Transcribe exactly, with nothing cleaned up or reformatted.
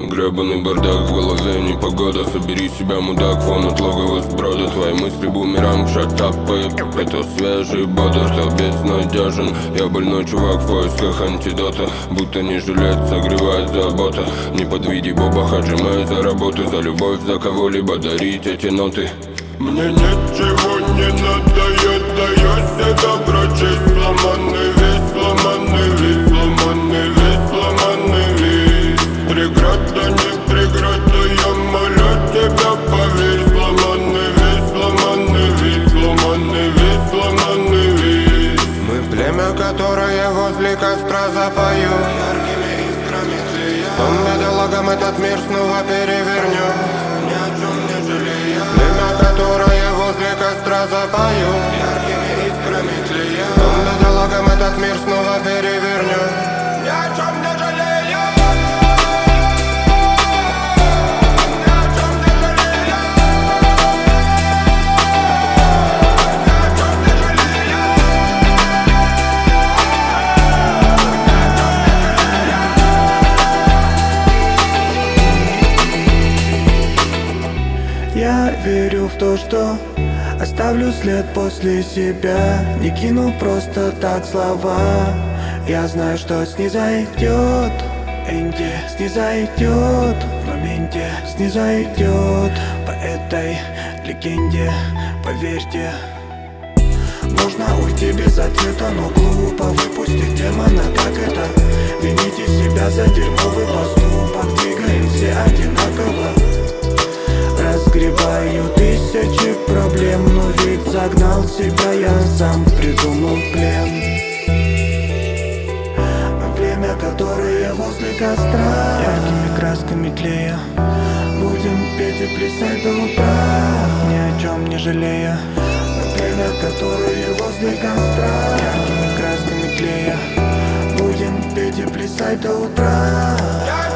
Гребаный бардак в голове, непогода. Собери себя, мудак, фон от логова сброда. Твои мысли бумеранг, шатапы. Это свежий бодр, кто безнадежен. Я больной чувак в поисках антидота. Будто не жилет, согревает забота. Не подведи Боба, отжимай за работу. За любовь, за кого-либо дарить эти ноты. Мне ничего не надо, я даю себя прочесть. Сломанный весь, сломанный весь, сломанный весь, сломанный весь. Преграда, не преграда, я молю тебя, поверь. Сломанный весь, сломанный весь, сломанный весь, сломанный весь. Мы племя, которое возле костра запою. Яркими искрами тлея. Том бедолагам этот мир снова перевернем, ни о чем не жалея. Племя, которое возле костра запою. Яркими искрами тлея. Том бедолагам этот мир снова перевернем, ни о чем не жалея. Я верю в то, что оставлю след после себя. Не кину просто так слова. Я знаю, что снизойдет Энди, снизойдет в моменте, снизойдет по этой легенде, поверьте. Нужно уйти без ответа, но глупо выпустить демона, как это? Вините себя за дерьмовый поступок. Двигаемся одинаково, разгребаю тысячи проблем, но ведь загнал себя, я сам придумал плен. Мы племя, которое возле костра, яркими красками тлея. Будем петь и плясать до утра, ни о чем не жалея. Мы племя, которое возле костра, яркими красками тлея. Будем петь и плясать до утра.